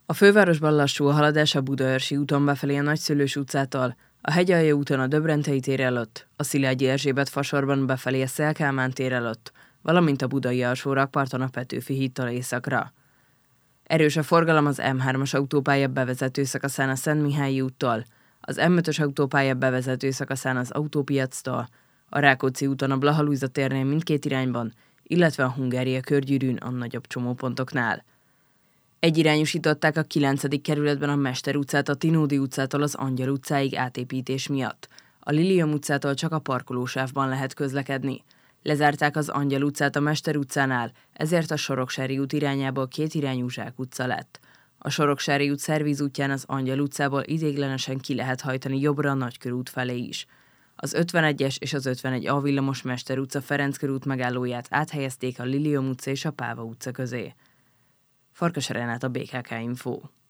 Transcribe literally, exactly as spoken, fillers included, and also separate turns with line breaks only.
A fővárosban lassú a haladás a Budaörsi úton befelé a Nagyszőlős utcától, a Hegyalja úton a Döbrentei tér előtt, a Szilágyi Erzsébet fasorban befelé a Széll Kálmán tér előtt, valamint a Budai Alsórakparton a Petőfi hídtól északra. Erős a forgalom az M hármas autópálya bevezető szakaszán a Szentmihályi úttól, az M ötös autópálya bevezető szakaszán az Autópiactól, a Rákóczi úton a Blaha Lujza térnél mindkét irányban, illetve a Hungária körgyűrűn a nagyobb csomópontoknál. Egyirányosították a kilencedik kerületben a Mester utcát a Tinódi utcától az Angyal utcáig átépítés miatt. A Lilium utcától csak a parkolósávban lehet közlekedni. Lezárták az Angyal utcát a Mester utcánál, ezért a Soroksári út irányából két irányú Zsák utca lett. A Soroksári út Szervíz útján az Angyal utcából ideiglenesen ki lehet hajtani jobbra a Nagykörút felé is. Az ötvenegyes és az ötvenegy A villamos Mester utca Ferenc körút megállóját áthelyezték a Lilium utca és a Páva utca közé. Farkas Renát, a bé ká ká Info.